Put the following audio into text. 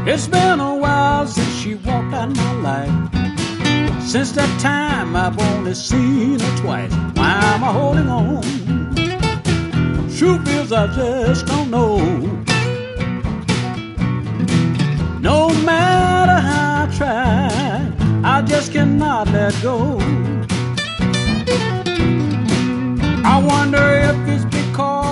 It's been a while since she walked out my life. Since that time I've only seen her twice. Why am I holding on? Truth is I just don't know. No matter how I try, I just cannot let go. I wonder if it's because